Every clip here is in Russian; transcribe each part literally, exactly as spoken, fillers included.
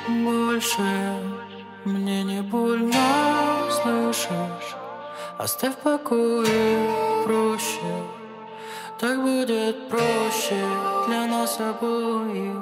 Больше мне не больно, слышишь? Оставь в покое, проще. Так будет проще для нас обоих.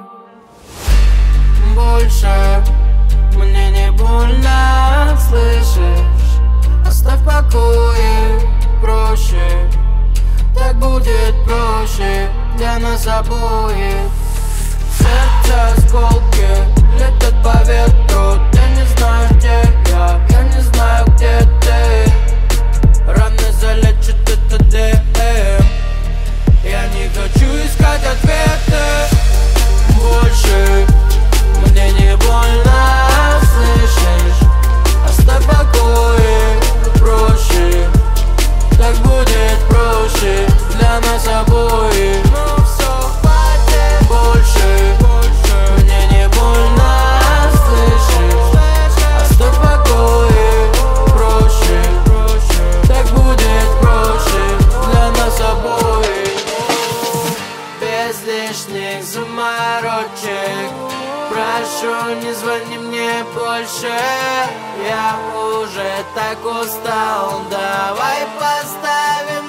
Больше мне не больно, слышишь? Оставь в покое, проще. Так будет проще для нас обоих. Сердце осколки летят по ветру. Ты не знаешь, где я, я не знаю, где ты. Раны залечит это ДМ. Я не хочу искать ответы. Больше мне не больно, слышишь? Оставь в покое, проще. Так будет проще для нас обоих. Ну все, хватит. Больше мне не больно, слышишь? Оставь в покое, проще. Так будет проще для нас обоих. Без лишних заморочек, прошу, не звони мне больше. Я уже так устал, давай поставим